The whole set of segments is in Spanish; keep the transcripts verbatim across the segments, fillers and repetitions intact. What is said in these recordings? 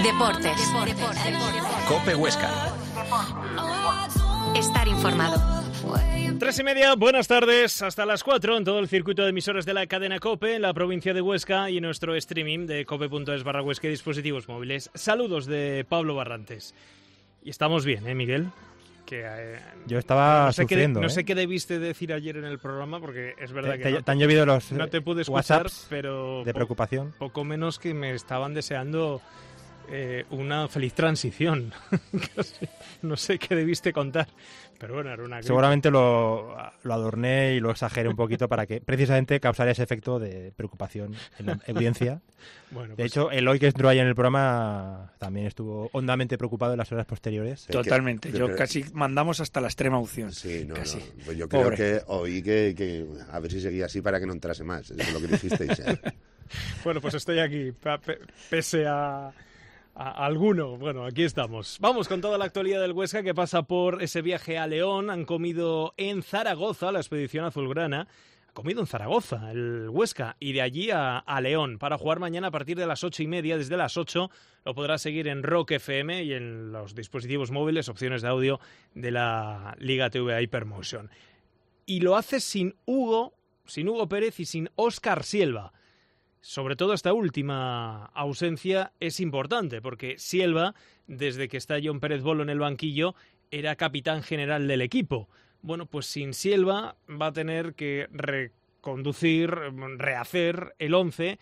Deportes. COPE Huesca. Estar informado. Tres y media, buenas tardes, hasta las cuatro en todo el circuito de emisoras de la cadena COPE, en la provincia de Huesca y en nuestro streaming de cope.es barra Huesca y dispositivos móviles. Saludos de Pablo Barrantes. Y estamos bien, ¿eh, Miguel? Que, eh, Yo estaba no sé sufriendo, qué, ¿eh? No sé qué debiste decir ayer en el programa, porque es verdad te, que te, no, te han llovido los no te pude escuchar, WhatsApps pero de preocupación. Po, poco menos que me estaban deseando eh, una feliz transición. No sé qué debiste contar, pero bueno, era una gripe. Seguramente lo, lo adorné y lo exageré un poquito para que precisamente causara ese efecto de preocupación en la audiencia. Bueno, de pues, hecho, Eloy, que entró ayer en el programa, también estuvo hondamente preocupado en las horas posteriores. Totalmente, que, yo que, casi mandamos hasta la extrema opción. Sí, no, casi. no. Pues yo creo Pobre. que oí que, que a ver si seguía así para que no entrase más. Eso es lo que dijisteis. ¿eh? Bueno, pues estoy aquí, pese a... A alguno, bueno, aquí estamos. Vamos con toda la actualidad del Huesca, que pasa por ese viaje a León. Han comido en Zaragoza, la expedición azulgrana. Ha comido en Zaragoza, el Huesca, y de allí a, a León, para jugar mañana a partir de las ocho y media. Desde las ocho lo podrás seguir en Rock F M y en los dispositivos móviles, opciones de audio de la Liga T V A Hypermotion. Y lo hace sin Hugo, sin Hugo Pérez y sin Óscar Sielva. Sobre todo esta última ausencia es importante, porque Sielva, desde que está Jon Pérez Bolo en el banquillo, era capitán general del equipo. Bueno, pues sin Sielva va a tener que reconducir, rehacer el once.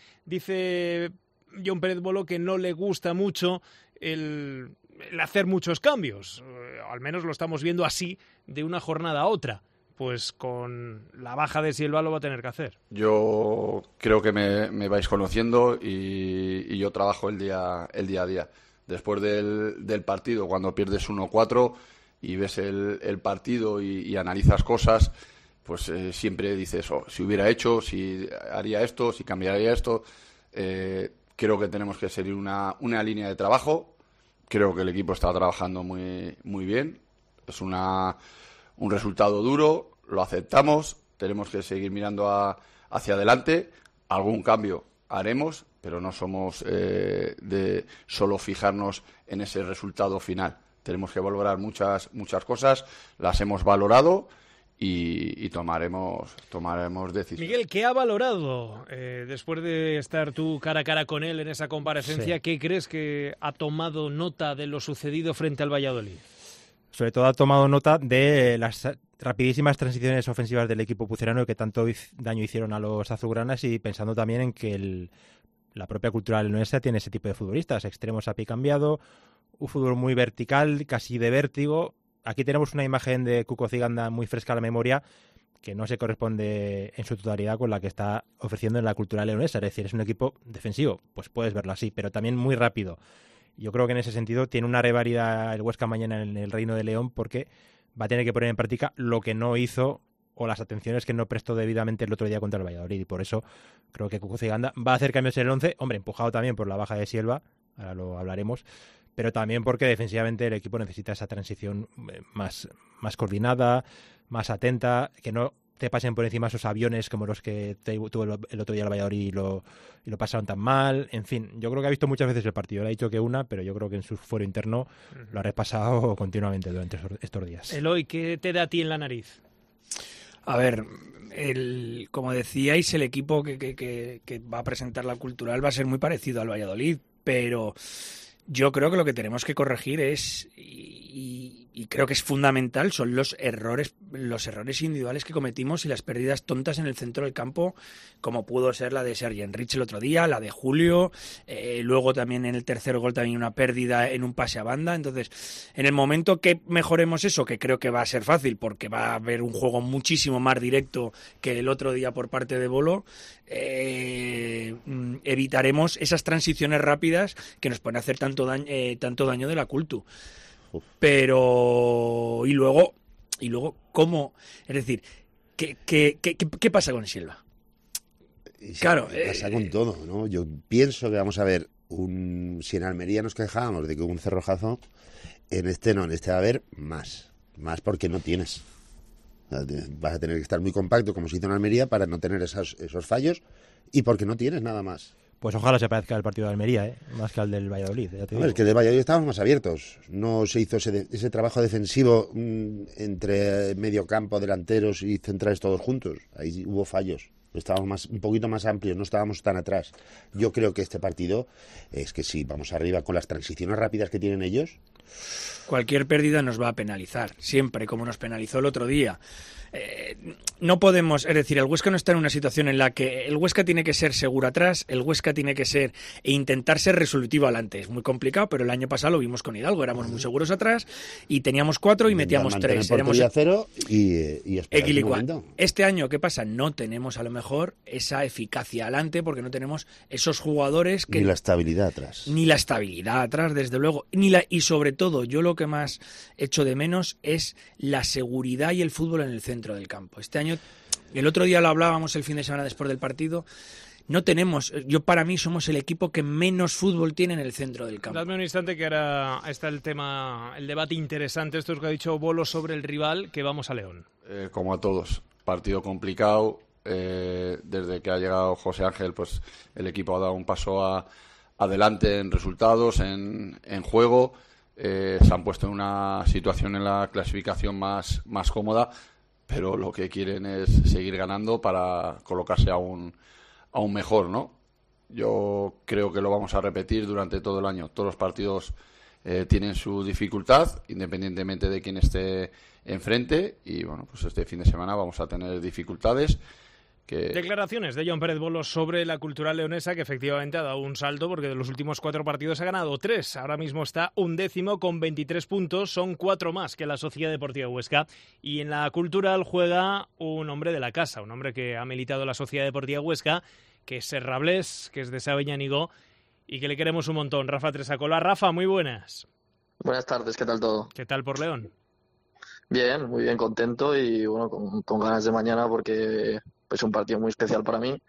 Dice Jon Pérez Bolo que no le gusta mucho el, el hacer muchos cambios. Al menos lo estamos viendo así de una jornada a otra. Pues con la baja de Sielva lo va a tener que hacer. Yo creo que me, me vais conociendo y, y yo trabajo el día, el día a día. Después del, del partido, cuando pierdes uno cuatro y ves el, el partido y, y analizas cosas, pues eh, siempre dices, oh, si hubiera hecho, si haría esto, si cambiaría esto. Eh, creo que tenemos que seguir una, una línea de trabajo. Creo que el equipo está trabajando muy, muy bien. Es una... un resultado duro, lo aceptamos, tenemos que seguir mirando a, hacia adelante, algún cambio haremos, pero no somos eh, de solo fijarnos en ese resultado final. Tenemos que valorar muchas muchas cosas, las hemos valorado y, y tomaremos tomaremos decisiones. Miguel, ¿qué ha valorado eh, después de estar tú cara a cara con él en esa comparecencia? Sí. ¿Qué crees que ha tomado nota de lo sucedido frente al Valladolid? Sobre todo ha tomado nota de las rapidísimas transiciones ofensivas del equipo pucerano que tanto daño hicieron a los azulgranas, y pensando también en que el, la propia cultura leonesa tiene ese tipo de futbolistas, extremos a pie cambiado, un fútbol muy vertical, casi de vértigo. Aquí tenemos una imagen de Cuco Ciganda muy fresca a la memoria, que no se corresponde en su totalidad con la que está ofreciendo en la cultura leonesa. Es decir, es un equipo defensivo, pues puedes verlo así, pero también muy rápido. Yo creo que en ese sentido tiene una rivalidad el Huesca mañana en el Reino de León, porque va a tener que poner en práctica lo que no hizo o las atenciones que no prestó debidamente el otro día contra el Valladolid. Y por eso creo que Cuco Ciganda va a hacer cambios en el once, hombre, empujado también por la baja de Sielva, ahora lo hablaremos, pero también porque defensivamente el equipo necesita esa transición más, más coordinada, más atenta, que no te pasen por encima esos aviones como los que tuvo el otro día el Valladolid y lo, y lo pasaron tan mal. En fin, yo creo que ha visto muchas veces el partido. Le ha dicho que una, pero yo creo que en su fuero interno lo ha repasado continuamente durante estos días. Eloy, ¿qué te da a ti en la nariz? A ver, el, como decíais, el equipo que, que, que, que va a presentar la Cultural va a ser muy parecido al Valladolid, pero yo creo que lo que tenemos que corregir es, y, y creo que es fundamental, son los errores, los errores individuales que cometimos y las pérdidas tontas en el centro del campo, como pudo ser la de Sergi Enrich el otro día, la de Julio, eh, luego también en el tercer gol también una pérdida en un pase a banda. Entonces, en el momento que mejoremos eso, que creo que va a ser fácil, porque va a haber un juego muchísimo más directo que el otro día por parte de Bolo, eh, evitaremos esas transiciones rápidas que nos pueden hacer tanto daño, eh, tanto daño de la Cultu. Pero y luego y luego cómo, es decir, ¿qué, qué, qué, qué pasa con Silva? Y se, claro, pasa eh, con todo, ¿no? Yo pienso que vamos a ver un, si en Almería nos quejábamos de que hubo un cerrojazo, en este no, en este va a haber más, más porque no tienes. Vas a tener que estar muy compacto como se hizo en Almería para no tener esos, esos fallos y porque no tienes nada más. Pues ojalá se parezca al partido de Almería, ¿eh? Más que al del Valladolid. Ya te digo. No, es que del Valladolid estábamos más abiertos. No se hizo ese, de, ese trabajo defensivo mmm, entre medio campo, delanteros y centrales todos juntos. Ahí hubo fallos. Estábamos más, un poquito más amplios, no estábamos tan atrás. Yo creo que este partido es que sí, vamos arriba con las transiciones rápidas que tienen ellos. Cualquier pérdida nos va a penalizar, siempre, como nos penalizó el otro día. Eh, no podemos, es decir, el Huesca no está en una situación en la que el Huesca tiene que ser seguro atrás, el Huesca tiene que ser e intentar ser resolutivo adelante. Es muy complicado, pero el año pasado lo vimos con Hidalgo, éramos muy seguros atrás y teníamos cuatro y metíamos tres. Éramos cero y, y equilicuado. Este año, ¿qué pasa? No tenemos a lo mejor esa eficacia adelante porque no tenemos esos jugadores que... Ni la estabilidad atrás. Ni la estabilidad atrás, desde luego. Ni la... Y sobre todo, yo lo que más echo de menos es la seguridad y el fútbol en el centro del campo. Este año, el otro día lo hablábamos el fin de semana después del partido, no tenemos, yo para mí somos el equipo que menos fútbol tiene en el centro del campo. Dadme un instante que ahora está el tema, el debate interesante, esto es lo que ha dicho Bolo sobre el rival, que vamos a León. Eh, como a todos, partido complicado, eh, desde que ha llegado José Ángel, pues el equipo ha dado un paso a, adelante en resultados, en, en juego, eh, se han puesto en una situación en la clasificación más, más cómoda, pero lo que quieren es seguir ganando para colocarse aún, aún mejor, ¿no? Yo creo que lo vamos a repetir durante todo el año. Todos los partidos eh, tienen su dificultad, independientemente de quién esté enfrente, y bueno, pues este fin de semana vamos a tener dificultades. Que... Declaraciones de Jon Pérez Bolo sobre la Cultural leonesa, que efectivamente ha dado un salto porque de los últimos cuatro partidos ha ganado tres. Ahora mismo está undécimo con veintitrés puntos, son cuatro más que la Sociedad Deportiva Huesca. Y en la Cultural juega un hombre de la casa, un hombre que ha militado en la Sociedad Deportiva Huesca, que es Serrablés, que es de Sabeñánigo y que le queremos un montón. Rafa Tresacola. Rafa, muy buenas. Buenas tardes, ¿qué tal todo? ¿Qué tal por León? Bien, muy bien, contento y bueno, con, con ganas de mañana porque es un partido muy especial para mí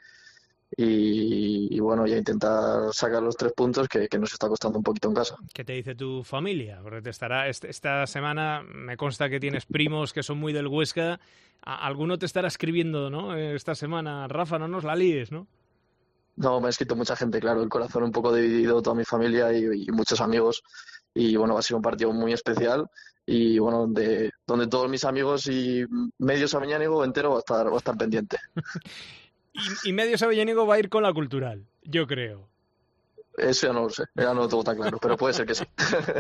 y, y bueno, ya intentar sacar los tres puntos que, que nos está costando un poquito en casa. ¿Qué te dice tu familia? Porque te estará esta semana, me consta que tienes primos que son muy del Huesca, alguno te estará escribiendo, ¿no? Esta semana, Rafa, no nos la líes, ¿no? No, me ha escrito mucha gente, claro, el corazón un poco dividido, toda mi familia y, y muchos amigos y bueno, va a ser un partido muy especial. Y bueno, donde, donde todos mis amigos y medio sabeñánigo entero va a estar, va a estar pendiente. y, y medio sabeñánigo va a ir con la Cultural, yo creo. Eso ya no lo sé, ya no lo tengo tan claro, pero puede ser que sí.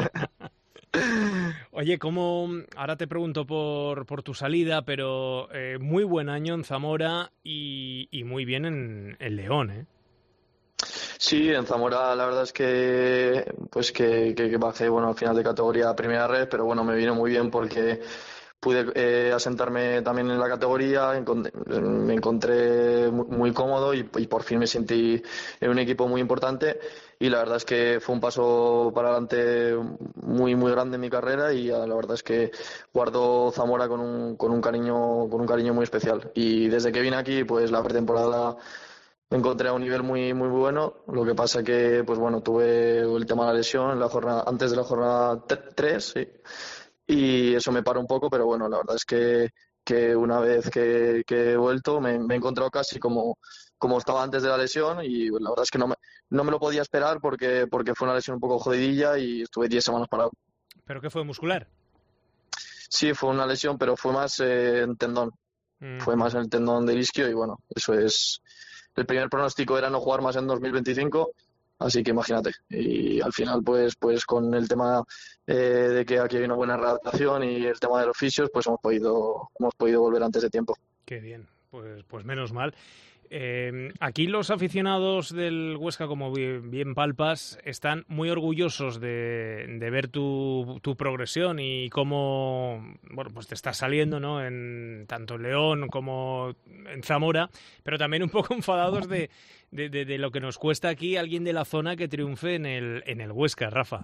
Oye, ¿cómo? Ahora te pregunto por, por tu salida, pero eh, muy buen año en Zamora y, y muy bien en, en León, ¿eh? Sí, en Zamora la verdad es que pues que, que, que bajé bueno al final de categoría a primera red, pero bueno, me vino muy bien porque pude eh, asentarme también en la categoría, encont- me encontré muy, muy cómodo y, y por fin me sentí en un equipo muy importante y la verdad es que fue un paso para adelante muy muy grande en mi carrera y la verdad es que guardo Zamora con un, con un cariño con un cariño muy especial y desde que vine aquí pues la pretemporada me encontré a un nivel muy muy bueno, lo que pasa que pues bueno tuve el tema de la lesión en la jornada, antes de la jornada tres, sí, y eso me paró un poco, pero bueno, la verdad es que, que una vez que, que he vuelto me, me he encontrado casi como, como estaba antes de la lesión y la verdad es que no me, no me lo podía esperar porque, porque fue una lesión un poco jodidilla y estuve diez semanas parado. ¿Pero qué fue, muscular? Sí, fue una lesión, pero fue más eh, en tendón, mm. fue más en el tendón del isquio y bueno, eso es... El primer pronóstico era no jugar más en dos mil veinticinco, así que imagínate. Y al final, pues pues con el tema eh, de que aquí hay una buena readaptación y el tema de los fisios, pues hemos podido hemos podido volver antes de tiempo. Qué bien, pues pues menos mal. Eh, aquí los aficionados del Huesca, como bien, bien palpas, están muy orgullosos de, de ver tu, tu progresión y cómo bueno, pues te estás saliendo, ¿no? En tanto en León como en Zamora, pero también un poco enfadados de, de, de, de lo que nos cuesta aquí alguien de la zona que triunfe en el, en el Huesca, Rafa.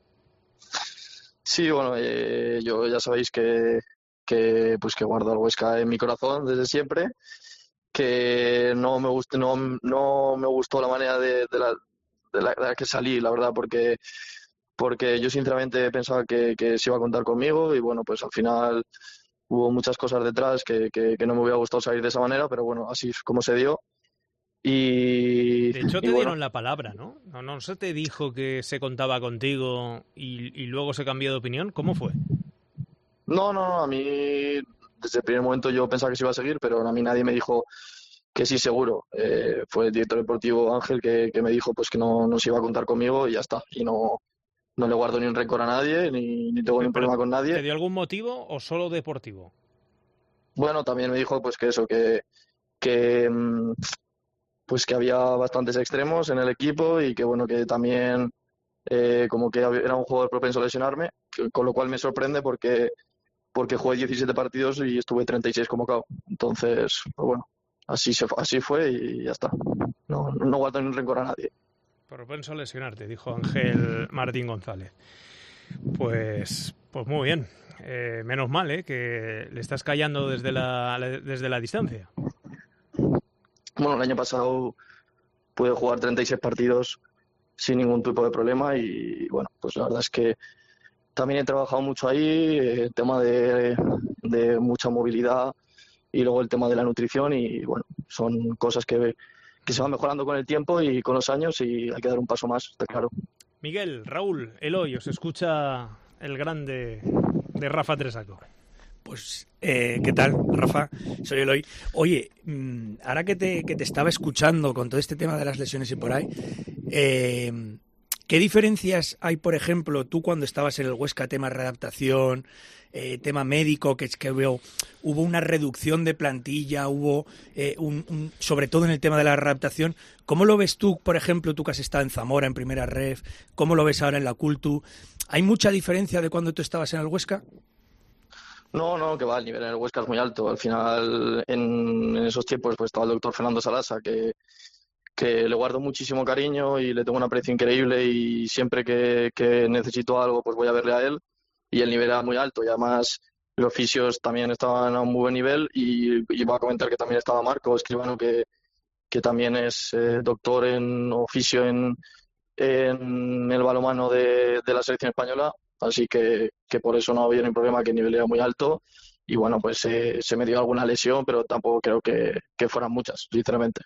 Sí, bueno, eh, yo ya sabéis que, que pues que guardo al Huesca en mi corazón desde siempre. Que no me gustó, no, no me gustó la manera de, de, la, de, la, de la que salí, la verdad, porque porque yo sinceramente pensaba que, que se iba a contar conmigo y bueno, pues al final hubo muchas cosas detrás que, que, que no me hubiera gustado salir de esa manera, pero bueno, así es como se dio Y, De hecho, y te bueno, dieron la palabra, ¿no? ¿no? ¿No se te dijo que se contaba contigo y, y luego se cambió de opinión? ¿Cómo fue? no, no, no, a mí desde el primer momento yo pensaba que se iba a seguir, pero a mí nadie me dijo que sí seguro. Eh, fue el director deportivo Ángel que, que me dijo pues que no, no se iba a contar conmigo y ya está. Y no, no le guardo ni un rencor a nadie, ni, ni tengo ningún Pero, problema con ¿te nadie. dio algún motivo o solo deportivo? Bueno, también me dijo pues que eso, que, que mm, pues que había bastantes extremos en el equipo y que bueno, que también eh, como que hab- era un jugador propenso a lesionarme, que- con lo cual me sorprende porque, porque jugué diecisiete partidos y estuve treinta y seis convocado. Entonces, pues bueno, así, se, fu- así fue y ya está. No, no guardo ni un rencor a nadie. Propenso a lesionarte, dijo Ángel Martín González. Pues, pues muy bien. Eh, menos mal, ¿eh? Que le estás callando desde la, desde la distancia. Bueno, el año pasado pude jugar treinta y seis partidos sin ningún tipo de problema y bueno, pues la verdad es que también he trabajado mucho ahí, eh, el tema de, de mucha movilidad y luego el tema de la nutrición y bueno, son cosas que, que se van mejorando con el tiempo y con los años y hay que dar un paso más, está claro. Miguel, Raúl, Eloy, os escucha el grande de Rafa Tresaco. Pues, eh, ¿qué tal, Rafa? Soy Eloy. Oye, mmm, ahora que te, que te estaba escuchando con todo este tema de las lesiones y por ahí, eh, ¿qué diferencias hay, por ejemplo, tú cuando estabas en el Huesca, tema readaptación, eh, tema médico, que es que veo, hubo una reducción de plantilla, hubo, eh, un, un, sobre todo en el tema de la readaptación? ¿Cómo lo ves tú, por ejemplo, tú que has estado en Zamora, en Primera Ref? ¿Cómo lo ves ahora en la Cultu? ¿Hay mucha diferencia de cuando tú estabas en el Huesca? No, no, que va, el nivel en el Huesca es muy alto. Al final, en, en esos tiempos, pues estaba el doctor Fernando Salasa, que, que le guardo muchísimo cariño y le tengo un aprecio increíble y siempre que, que necesito algo, pues voy a verle a él. Y el nivel era muy alto y además los fisios también estaban a un muy buen nivel y iba a comentar que también estaba Marco Escribano, que, que también es eh, doctor en oficio en, en el balonmano de, de la selección española. Así que, que por eso no había ningún problema, que el nivel era muy alto y bueno, pues eh, se me dio alguna lesión, pero tampoco creo que, que fueran muchas, sinceramente.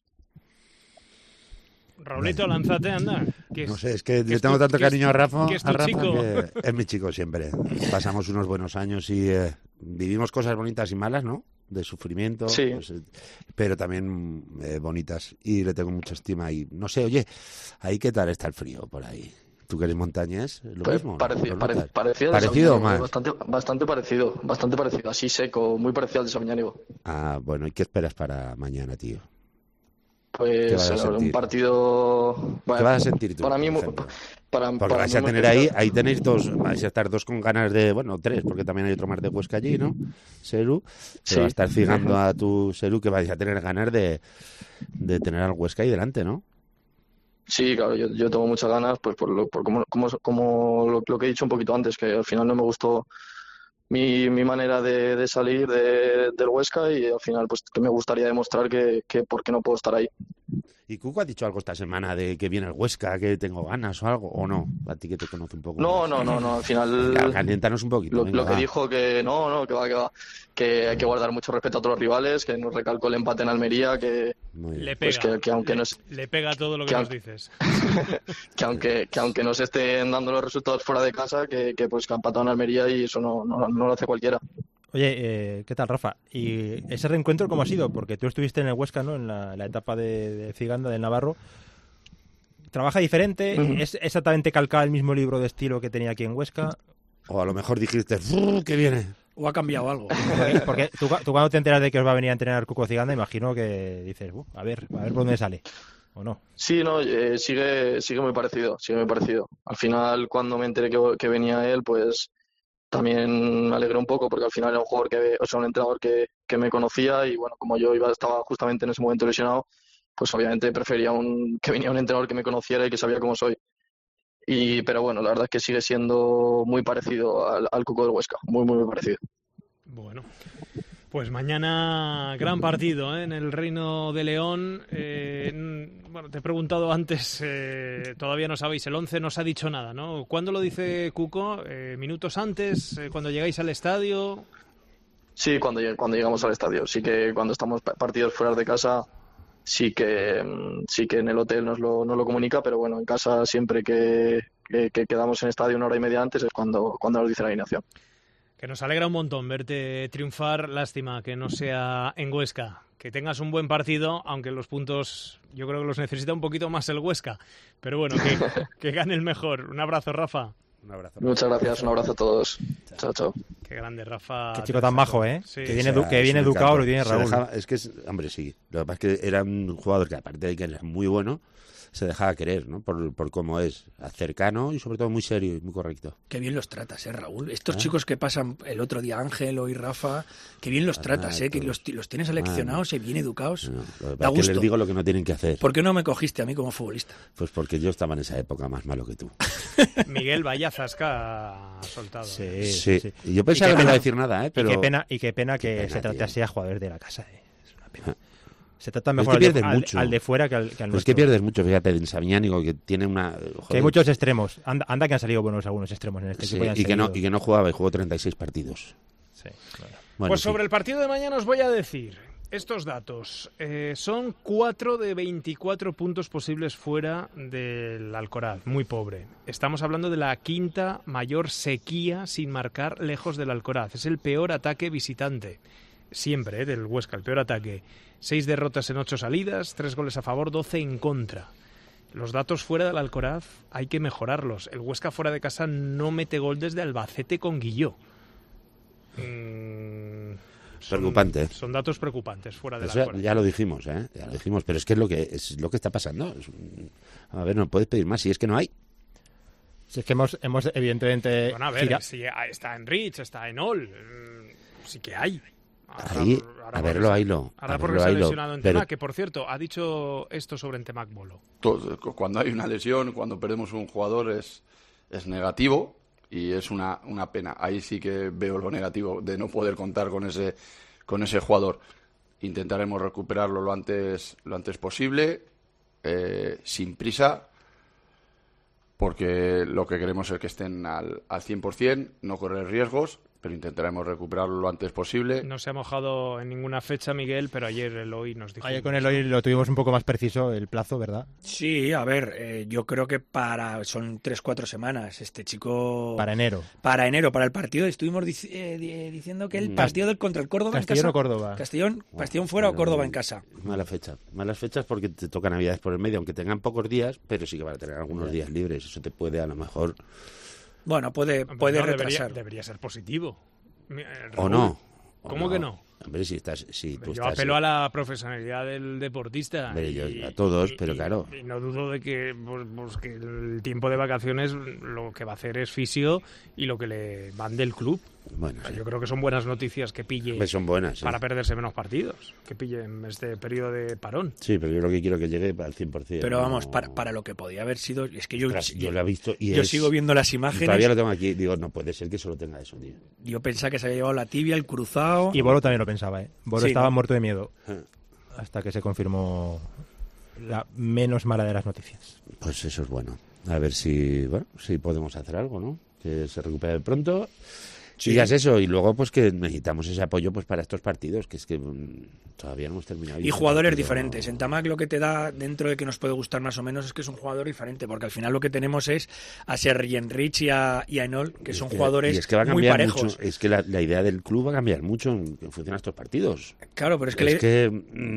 Raulito, lánzate, anda. Que No es, sé, es que que le es tengo tu- tanto que es- cariño a Rafa, que es a tu Rafa chico. que es mi chico siempre. Pasamos unos buenos años y eh, vivimos cosas bonitas y malas, ¿no? De sufrimiento, Sí. pues, eh, pero también eh, bonitas. Y le tengo mucha estima. Y no sé, oye, ahí qué tal está el frío por ahí. ¿Tú que eres montañés? ¿Lo Pues mismo? pareci- ¿Lo pare- notas? parecido al de ¿Parecido o Sabiñánigo, más? bastante, bastante parecido, bastante parecido, así seco, muy parecido al de Sabiñánigo. Ah, bueno, ¿y qué esperas para mañana, tío? ¿Qué Pues vas a eh, un sentir? partido. ¿Qué Bueno, vas a sentir tú, para mí, por mu- ejemplo? para, Porque para vais mí a muy tener ahí, especial. ahí tenéis dos, vais a estar dos con ganas de, bueno, tres, porque también hay otro más de Huesca allí, ¿no? Seru, pero Sí. va a estar fijando a tu Seru que vais a tener ganas de, de tener al Huesca ahí delante, ¿no? Sí, claro, yo, yo tengo muchas ganas, pues por, lo, por como, como, como lo, lo que he dicho un poquito antes, que al final no me gustó mi, mi manera de, de salir de, del Huesca y al final pues que me gustaría demostrar que, que por qué no puedo estar ahí. ¿Y Cuco ha dicho algo esta semana de que viene el Huesca, que tengo ganas o algo? ¿O no? A ti que te conoce un poco No, más. no, no, no, al final Venga, caliéntanos un poquito. lo, venga, lo que va. dijo que no, no, que va, que va, que hay que guardar mucho respeto a todos los rivales, que nos recalcó el empate en Almería, que, Muy bien. Le pues pega, que, que aunque le, nos le pega todo lo que que nos aunque- dices. que aunque que aunque nos estén dando los resultados fuera de casa, que, que pues que han empatado en Almería y eso no, no, no lo hace cualquiera. Oye, eh, ¿qué tal, Rafa? ¿Y ese reencuentro cómo ha sido? Porque tú estuviste en el Huesca, ¿no? En la, la etapa de, de Ciganda, del Navarro. ¿Trabaja diferente? Ujú. ¿Es exactamente calcado el mismo libro de estilo que tenía aquí en Huesca? O a lo mejor dijiste, "Fu, que viene". ¿O ha cambiado algo? Porque, porque tú, tú cuando te enteras de que os va a venir a entrenar Cuco Ciganda, imagino que dices, "Uh, a ver, a ver por dónde sale, ¿o no?". Sí, no, eh, sigue, sigue muy parecido, sigue muy parecido. Al final, cuando me enteré que, que venía él, pues también me alegré un poco porque al final era un jugador que, o sea, un entrenador que, que me conocía y bueno, como yo iba, estaba justamente en ese momento lesionado, pues obviamente prefería un, que venía un entrenador que me conociera y que sabía cómo soy. Y, pero bueno, la verdad es que sigue siendo muy parecido al, al Cuco del Huesca, muy, muy, muy parecido. Bueno, pues mañana gran partido, ¿eh? En el Reino de León. Eh, n- bueno, te he preguntado antes, eh, todavía no sabéis, el once no os ha dicho nada, ¿no? ¿Cuándo lo dice Cuco? Eh, ¿Minutos antes? Eh, ¿Cuando llegáis al estadio? Sí, cuando, lleg- cuando llegamos al estadio. Sí que cuando estamos pa- partidos fuera de casa, sí que sí que en el hotel nos lo, nos lo comunica, pero bueno, en casa siempre que, que, que quedamos en estadio una hora y media antes es cuando, cuando nos dice la alineación. Que nos alegra un montón verte triunfar, lástima que no sea en Huesca. Que tengas un buen partido, aunque los puntos yo creo que los necesita un poquito más el Huesca. Pero bueno, que, que gane el mejor. Un abrazo, Rafa. Un abrazo. Muchas gracias, un abrazo a todos. Chao, chao. Qué grande, Rafa. Qué chico tan majo, ¿eh? Sí. Que viene, O sea, edu- que es viene un educado, encanto. lo tiene Se Raúl. dejaba- es que, es- hombre, sí. Lo que pasa es que era un jugador que, aparte de que era muy bueno, se dejaba querer, ¿no? Por, por cómo es. Cercano y sobre todo muy serio y muy correcto. Qué bien los tratas, ¿eh, Raúl? Estos ¿Eh? chicos que pasan el otro día, Ángel, hoy Rafa, qué bien los Ah, tratas, ¿eh? Que todos. los, los tienes seleccionados y bien educados. No, lo que Da pasa es que gusto. les digo lo que no tienen que hacer. ¿Por qué no me cogiste a mí como futbolista? Pues porque yo estaba en esa época más malo que tú. Miguel, vaya zasca ha soltado. Sí, Sí. sí, sí. Y yo pensaba Y qué que no iba a pena- decir nada, ¿eh? Pero... Y qué pena, y qué pena que Qué pena, se trate tío. así a jugadores de la casa. Eh. Es una pena. Se trata Pero es mejor que al, de, pierden al- mucho. al de fuera que al, que al Pero es nuestro. que pierdes mucho, fíjate, de Sabiñánigo, que tiene una... Que hay joder, muchos extremos. Anda, anda que han salido buenos algunos extremos en este sí, equipo. han y, que no, salido. y que no jugaba, y jugó treinta y seis partidos. Sí, claro. Bueno, Pues sí. sobre el partido de mañana os voy a decir estos datos. Eh, son cuatro de veinticuatro puntos posibles fuera del Alcoraz. Muy pobre. Estamos hablando de la quinta mayor sequía sin marcar lejos del Alcoraz. Es el peor ataque visitante. Siempre, ¿eh? Del Huesca, el peor ataque. Seis derrotas en ocho salidas, tres goles a favor, doce en contra. Los datos fuera del Alcoraz hay que mejorarlos. El Huesca fuera de casa no mete gol desde Albacete con Guilló. Mm, son- Preocupante, ¿eh? Son datos preocupantes fuera del Eso ya, Alcoraz. ya lo dijimos, ¿eh? Ya lo dijimos, pero es que es lo que es lo que está pasando. Es un- A ver, no puedes pedir más, si es que no hay. Si es que hemos, hemos evidentemente... Bueno, a ver, gira- si está en Rich, está en All, mm, sí que hay. Ahora- Ahí, ahora a porque verlo, se- haylo. Ahora a porque verlo, se ha haylo. lesionado en Pero- Temac, que por cierto, ha dicho esto sobre Temac Bolo. Todo- cuando hay una lesión, cuando perdemos un jugador es, es negativo y es una, una pena. Ahí sí que veo lo negativo de no poder contar con ese, con ese jugador. Intentaremos recuperarlo lo antes, lo antes posible, eh, sin prisa, porque lo que queremos es que estén al, al cien por ciento, no correr riesgos, pero intentaremos recuperarlo lo antes posible. No se ha mojado en ninguna fecha, Miguel, pero ayer el hoy nos dijo... Ayer con el hoy lo tuvimos un poco más preciso el plazo, ¿verdad? Sí, a ver, eh, yo creo que para son tres, cuatro semanas. Este chico... Para enero. Para enero, para el partido, estuvimos dic- eh, di- diciendo que el Mm. partido del contra el Córdoba Castellón en o casa... Córdoba. Castellón, Castellón fuera o Pero- Córdoba en casa. Mala fecha. Malas fechas porque te toca Navidades por el medio, aunque tengan pocos días, pero sí que van a tener algunos días libres. Eso te puede a lo mejor... Bueno, puede, Hombre, puede no, retrasar. Debería, debería ser positivo. Mi- eh, O Raúl, no. o ¿Cómo que no? Hombre, si estás... Si tú Yo estás, apelo a la profesionalidad del deportista. Hombre, y- yo- a todos, y- pero y- claro. Y no dudo de que, pues, pues, que el tiempo de vacaciones lo que va a hacer es fisio y lo que le van del club. Bueno, O sea, sí. yo creo que son buenas noticias que pille Hombre, son buenas. sí. para perderse menos partidos, que pille en este periodo de parón. Sí, pero yo lo que quiero es que llegue al cien por ciento. Pero vamos, no- para, para lo que podía haber sido... Es que yo, Ostras, yo lo he visto y yo es- sigo viendo las y imágenes. todavía lo tengo aquí. Digo, no puede ser que solo tenga eso, tío. Yo pensaba que se había llevado la tibia, el cruzado... Y Bolo también lo pensaba, ¿eh? Bolo Sí, estaba ¿no? muerto de miedo Eh, hasta que se confirmó la menos mala de las noticias. Pues eso es bueno. A ver si, bueno, si podemos hacer algo, ¿no? Que se recupere pronto. Sí. Y ya es eso. Y luego, pues que necesitamos ese apoyo pues para estos partidos, que es que mm, todavía no hemos terminado. Y jugadores diferentes. En Tamac lo que te da, dentro de que nos puede gustar más o menos, es que es un jugador diferente, porque al final lo que tenemos es a Sergi Enrich y a, y a Enol, que Y es son que- jugadores y es que va a muy cambiar parejos. mucho. Es que la, la idea del club va a cambiar mucho en, en función a estos partidos. Claro, pero es que, Es la, que,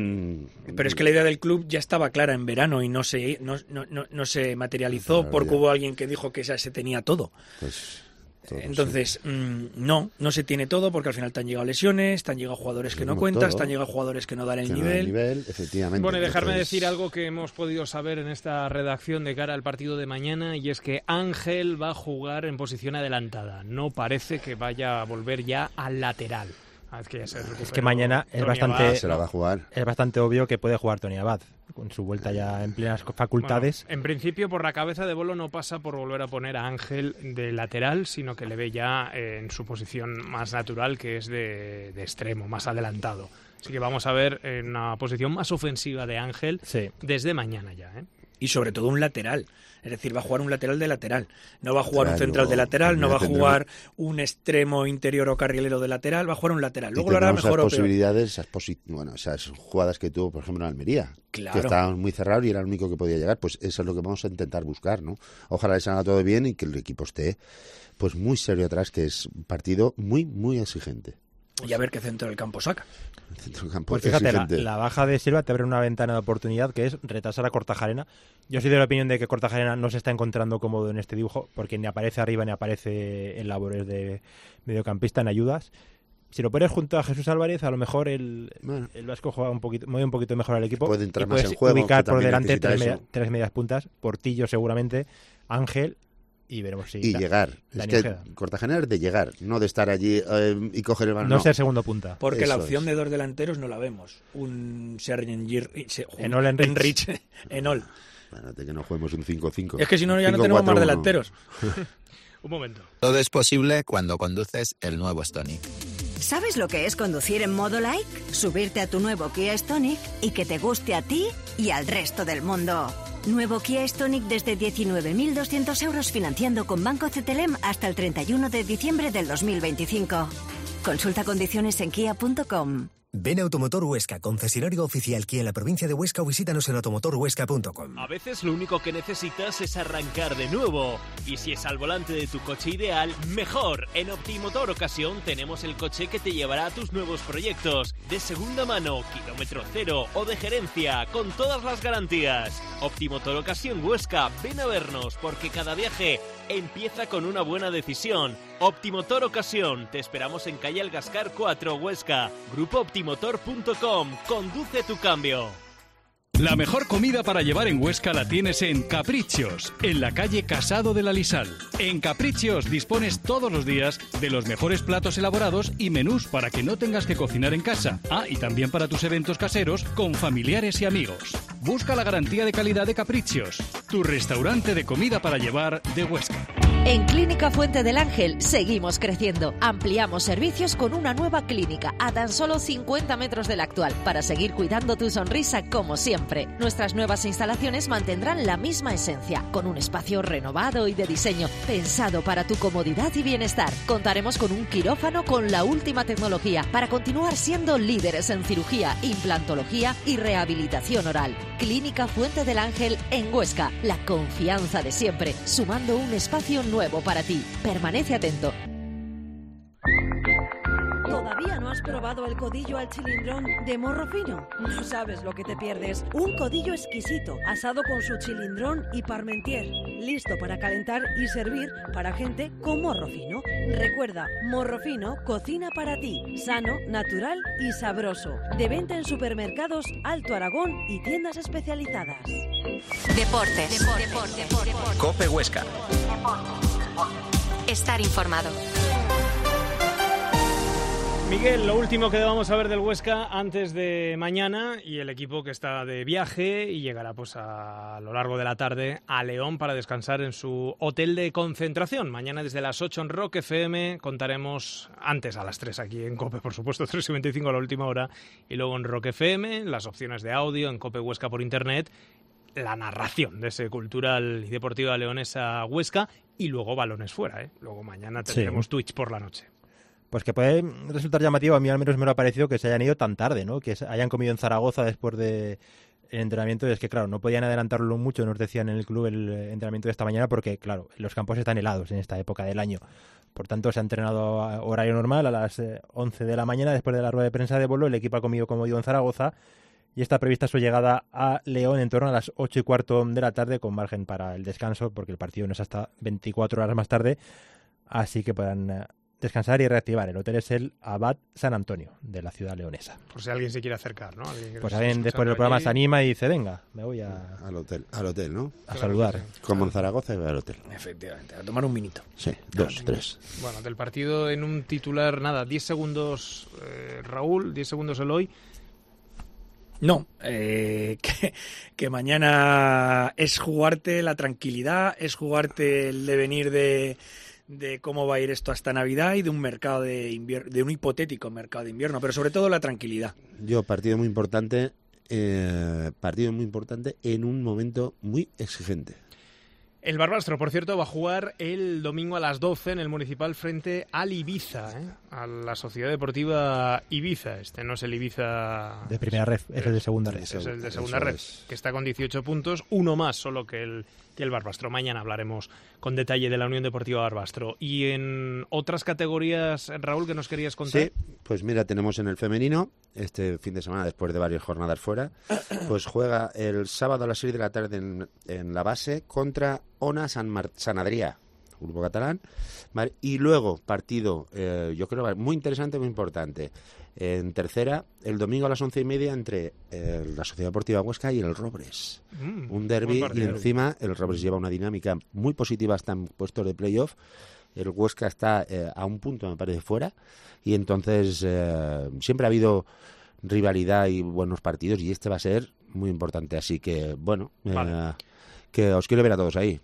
mm, pero es que la idea del club ya estaba clara en verano y no se, no, no, no, no se materializó Claro, porque ya. hubo alguien que dijo que ya se tenía todo. pues, todo, Entonces, mm, no, no se tiene todo porque al final te han llegado lesiones, te han llegado jugadores que no Tenemos cuentas, todo. te han llegado jugadores que no dan el sí, que no da nivel. el nivel, efectivamente. Bueno, y dejarme Entonces, decir algo que hemos podido saber en esta redacción de cara al partido de mañana, y es que Ángel va a jugar en posición adelantada. No parece que vaya a volver ya al lateral. Ah, es que, ya se Es que recuperó mañana es Tony bastante- Abad. Se la va a jugar. Es bastante obvio que puede jugar Tony Abad, con su vuelta ya en plenas facultades. Bueno, en principio, por la cabeza de Bolo no pasa por volver a poner a Ángel de lateral, sino que le ve ya eh, en su posición más natural, que es de, de extremo, más adelantado. Así que vamos a ver en una posición más ofensiva de Ángel Sí. desde mañana ya, ¿eh? y sobre todo un lateral. Es decir, va a jugar un lateral de lateral. No va a jugar Claro, un central de lateral, no va a tendremos- jugar un extremo interior o carrilero de lateral, va a jugar un lateral. Luego y lo hará tendremos mejor esas o peor. posibilidades, esas, posi- bueno, esas jugadas que tuvo, por ejemplo, en Almería, Claro. que estaba muy cerrado y era el único que podía llegar, pues eso es lo que vamos a intentar buscar, ¿no? Ojalá le salga todo bien y que el equipo esté pues muy serio atrás, que es un partido muy, muy exigente. Y a ver qué centro del campo saca. El centro del campo Pues es fíjate, la, exigente. la baja de Silva te abre una ventana de oportunidad que es retrasar a Kortajarena. Yo soy de la opinión de que Kortajarena no se está encontrando cómodo en este dibujo porque ni aparece arriba ni aparece en labores de mediocampista, en ayudas. Si lo pones junto a Jesús Álvarez, a lo mejor el, Bueno. el Vasco juega un poquito, mueve un poquito mejor al equipo. Puede entrar y más puedes en juego, ubicar que por también delante necesita tres, eso. media- tres medias puntas, Portillo seguramente, Ángel, y veremos si... Y da- llegar. Es Dani que Ojeda. Cortajarena es de llegar, no de estar allí eh, y coger el balón. No, No, ser segundo punta. Porque la Eso opción es. de dos delanteros no la vemos. Un Sergen Gir... se- un- Enol Enrich. Enrich. Enol. Espérate que no juguemos un cinco cinco. Es que si no ya no cinco tenemos más cuatro uno. delanteros. Un momento. Todo es posible cuando conduces el nuevo Stonic. ¿Sabes lo que es conducir en modo like? Subirte a tu nuevo Kia Stonic y que te guste a ti y al resto del mundo. Nuevo Kia Stonic desde diecinueve mil doscientos euros financiando con Banco C T L M hasta el treinta y uno de diciembre del dos mil veinticinco. Consulta condiciones en kia punto com. Ven a Automotor Huesca, concesionario oficial Kia en la provincia de Huesca, o visítanos en automotor huesca punto com. A veces lo único que necesitas es arrancar de nuevo. Y si es al volante de tu coche ideal, mejor. En Optimotor Ocasión tenemos el coche que te llevará a tus nuevos proyectos. De segunda mano, kilómetro cero o de gerencia, con todas las garantías. Optimotor Ocasión Huesca, ven a vernos porque cada viaje empieza con una buena decisión. Optimotor Ocasión, te esperamos en calle Algascar cuatro, Huesca. Grupo optimotor punto com, conduce tu cambio. La mejor comida para llevar en Huesca la tienes en Caprichos, en la calle Casado de la Lisal. En Caprichos dispones todos los días de los mejores platos elaborados y menús para que no tengas que cocinar en casa. Ah, y también para tus eventos caseros con familiares y amigos. Busca la garantía de calidad de Caprichos, tu restaurante de comida para llevar de Huesca. En Clínica Fuente del Ángel seguimos creciendo. Ampliamos servicios con una nueva clínica a tan solo cincuenta metros de la actual para seguir cuidando tu sonrisa como siempre. Nuestras nuevas instalaciones mantendrán la misma esencia, con un espacio renovado y de diseño pensado para tu comodidad y bienestar. Contaremos con un quirófano con la última tecnología para continuar siendo líderes en cirugía, implantología y rehabilitación oral. Clínica Fuente del Ángel en Huesca, la confianza de siempre, sumando un espacio nuevo para ti. Permanece atento. ¿Todavía no has probado el codillo al chilindrón de Morro Fino? No sabes lo que te pierdes. Un codillo exquisito, asado con su chilindrón y parmentier. Listo para calentar y servir para gente con morro fino. Recuerda, Morro Fino cocina para ti. Sano, natural y sabroso. De venta en supermercados Alto Aragón y tiendas especializadas. Deportes. Deportes. Deportes. Cope Huesca. Estar informado. Miguel, lo último que vamos a ver del Huesca antes de mañana, y el equipo que está de viaje y llegará pues a lo largo de la tarde a León para descansar en su hotel de concentración. Mañana desde las ocho en Rock F M contaremos, antes a las tres aquí en Cope, por supuesto, tres y veinticinco a la última hora, y luego en Rock F M, las opciones de audio, en Cope Huesca por internet, la narración de ese cultural y deportiva leonesa Huesca, y luego balones fuera, ¿eh? Luego mañana tendremos sí. Twitch por la noche. Pues que puede resultar llamativo, a mí al menos me lo ha parecido que se hayan ido tan tarde, ¿no? Que hayan comido en Zaragoza después del entrenamiento. Y es que, claro, no podían adelantarlo mucho, nos decían en el club el entrenamiento de esta mañana, porque, claro, los campos están helados en esta época del año. Por tanto, se ha entrenado a horario normal a las once de la mañana, después de la rueda de prensa de vuelo. El equipo ha comido, como digo, en Zaragoza, y está prevista su llegada a León en torno a las ocho y cuarto de la tarde, con margen para el descanso, porque el partido no es hasta veinticuatro horas más tarde, así que puedan descansar y reactivar. El hotel es el Abad San Antonio, de la ciudad leonesa. Por si alguien se quiere acercar, ¿no? Alguien pues alguien después del programa allí se anima y dice, venga, me voy a... Al hotel, al hotel, ¿no? A claro, saludar. Sí. Como en Zaragoza y al hotel. Efectivamente, a tomar un minito. Sí, dos, claro. tres. Bueno, del partido en un titular, nada, diez segundos eh, Raúl, diez segundos Eloy. No, eh, que, que mañana es jugarte la tranquilidad, es jugarte el devenir de... de cómo va a ir esto hasta Navidad y de un mercado de invierno, de un hipotético mercado de invierno, pero sobre todo la tranquilidad. Yo, partido muy importante eh, partido muy importante en un momento muy exigente. El Barbastro, por cierto, va a jugar el domingo a las doce en el Municipal frente al Ibiza, ¿eh? a la Sociedad Deportiva Ibiza. Este no es el Ibiza... De primera red, es el de segunda red. Es el de segunda red, que está con dieciocho puntos, uno más solo que el, que el Barbastro. Mañana hablaremos con detalle de la Unión Deportiva Barbastro. Y en otras categorías, Raúl, que nos querías contar. Sí, pues mira, tenemos en el femenino, este fin de semana, después de varias jornadas fuera, pues juega el sábado a las seis de la tarde en, en la base contra Ona San, Mar- San Adrià, grupo catalán, ¿vale? Y luego partido, eh, yo creo muy interesante, muy importante, en tercera, el domingo a las once y media entre eh, la Sociedad Deportiva Huesca y el Robres. Mm, Un derbi y encima el Robres lleva una dinámica muy positiva hasta en puestos de playoff. El Huesca está eh, a un punto, me parece, fuera, y entonces eh, siempre ha habido rivalidad y buenos partidos, y este va a ser muy importante, así que bueno, eh, vale. que os quiero ver a todos ahí.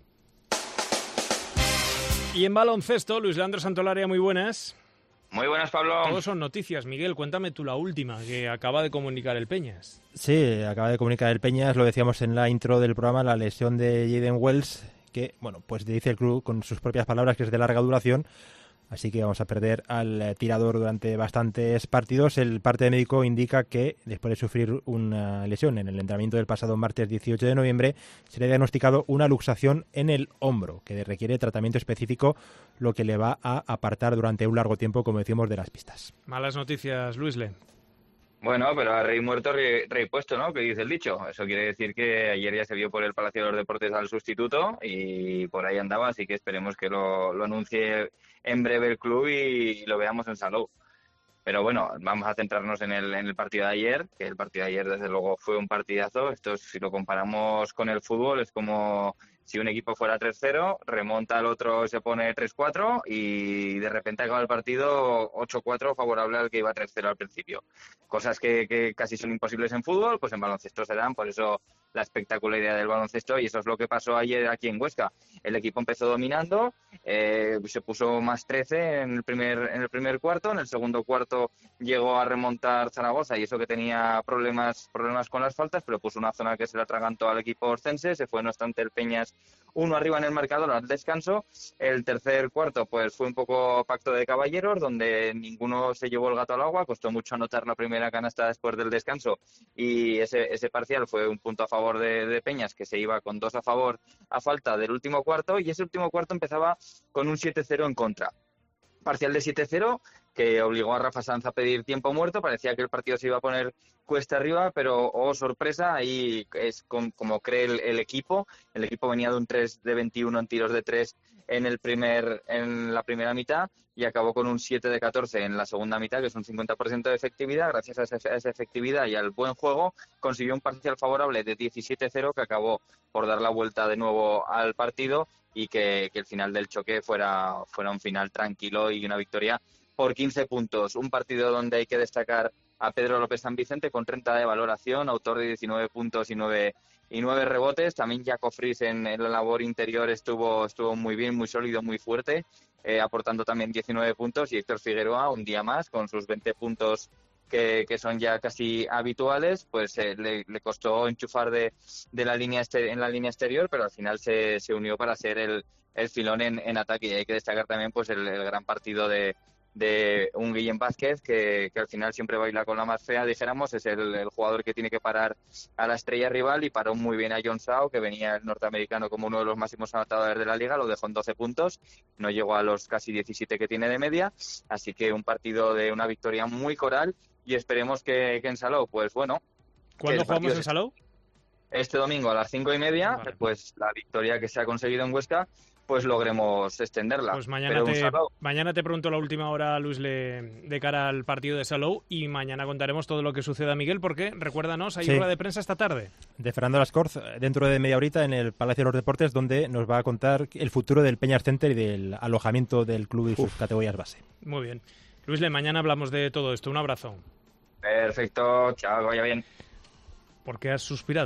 Y en baloncesto, Luis Leandro Santolaria, muy buenas. Muy buenas, Pablo. Todos son noticias. Miguel, cuéntame tú la última, que acaba de comunicar el Peñas. Sí, acaba de comunicar el Peñas, lo decíamos en la intro del programa, la lesión de Jaden Wells, que, bueno, pues dice el club con sus propias palabras que es de larga duración, así que vamos a perder al tirador durante bastantes partidos. El parte médico indica que después de sufrir una lesión en el entrenamiento del pasado martes dieciocho de noviembre, se le ha diagnosticado una luxación en el hombro, que requiere tratamiento específico, lo que le va a apartar durante un largo tiempo, como decimos, de las pistas. Malas noticias, Luisle. Bueno, pero a rey muerto, rey, rey puesto, ¿no? Que dice el dicho. Eso quiere decir que ayer ya se vio por el Palacio de los Deportes al sustituto y por ahí andaba, así que esperemos que lo, lo anuncie en breve el club y lo veamos en Salou. Pero bueno, vamos a centrarnos en el, en el partido de ayer, que el partido de ayer desde luego fue un partidazo. Esto, si lo comparamos con el fútbol, es como si un equipo fuera tres cero, remonta al otro, se pone tres cuatro y de repente acaba el partido ocho cuatro favorable al que iba tres cero al principio. Cosas que, que casi son imposibles en fútbol, pues en baloncesto se dan, por eso la espectacularidad del baloncesto, y eso es lo que pasó ayer aquí en Huesca. El equipo empezó dominando, eh, se puso más trece en el primer en el primer cuarto, en el segundo cuarto llegó a remontar Zaragoza y eso que tenía problemas problemas con las faltas, pero puso una zona que se le atragantó al equipo orcense. Se fue no obstante el Peñas uno arriba en el marcador al descanso. El tercer cuarto pues fue un poco pacto de caballeros, donde ninguno se llevó el gato al agua, costó mucho anotar la primera canasta después del descanso y ese ese parcial fue un punto a favor de, de Peñas, que se iba con dos a favor a falta del último cuarto, y ese último cuarto empezaba con un siete cero en contra. Parcial de siete cero que obligó a Rafa Sanz a pedir tiempo muerto. Parecía que el partido se iba a poner cuesta arriba, pero oh sorpresa, ahí es con, como cree el, el equipo. El equipo venía de un tres de veintiuno en tiros de tres en el primer en la primera mitad y acabó con un siete de catorce en la segunda mitad, que es un cincuenta por ciento de efectividad. Gracias a esa, a esa efectividad y al buen juego consiguió un parcial favorable de diecisiete cero que acabó por dar la vuelta de nuevo al partido y que, que el final del choque fuera, fuera un final tranquilo y una victoria por quince puntos. Un partido donde hay que destacar a Pedro López San Vicente con treinta de valoración, autor de diecinueve puntos y nueve y nueve rebotes. También Jaco Fris en, en la labor interior estuvo estuvo muy bien, muy sólido, muy fuerte, eh, aportando también diecinueve puntos. Y Héctor Figueroa un día más con sus veinte puntos que, que son ya casi habituales, pues eh, le, le costó enchufar de, de la línea este, en la línea exterior, pero al final se, se unió para ser el, el filón en, en ataque. Y hay que destacar también pues el, el gran partido de de un Guillem Vázquez que, que al final siempre baila con la más fea, dijéramos. Es el, el jugador que tiene que parar a la estrella rival y paró muy bien a John Sao, que venía el norteamericano como uno de los máximos anotadores de la liga, lo dejó en doce puntos, no llegó a los casi diecisiete que tiene de media, así que un partido de una victoria muy coral y esperemos que, que en Salou, pues bueno. ¿Cuándo jugamos en Salou? Este domingo a las cinco y media, vale. Pues la victoria que se ha conseguido en Huesca, pues logremos extenderla. Pues mañana te, mañana te pregunto la última hora, Luis, le, de cara al partido de Salou, y mañana contaremos todo lo que suceda, Miguel, porque, recuérdanos, hay sí. rueda de prensa esta tarde. De Fernando Lascorz, dentro de media horita en el Palacio de los Deportes, donde nos va a contar el futuro del Peñas Center y del alojamiento del club y Uf. sus categorías base. Muy bien. Luis, le, mañana hablamos de todo esto. Un abrazo. Perfecto. Chao, vaya bien. ¿Por qué has suspirado?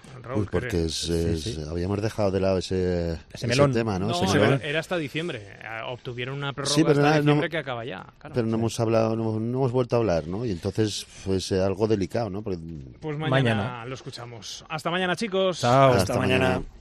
Raúl, Uy, porque es, es, sí, sí. habíamos dejado de lado ese, ese, ese melón. tema, ¿no? No, ese era, melón. era hasta diciembre. Obtuvieron una prórroga Sí, pero hasta nada, diciembre no, que acaba ya. Claro. Pero no hemos hablado, no, no hemos vuelto a hablar, ¿no? Y entonces fue pues, algo delicado, ¿no? Porque... Pues mañana, mañana lo escuchamos. Hasta mañana, chicos. Chao. Hasta, hasta mañana. mañana.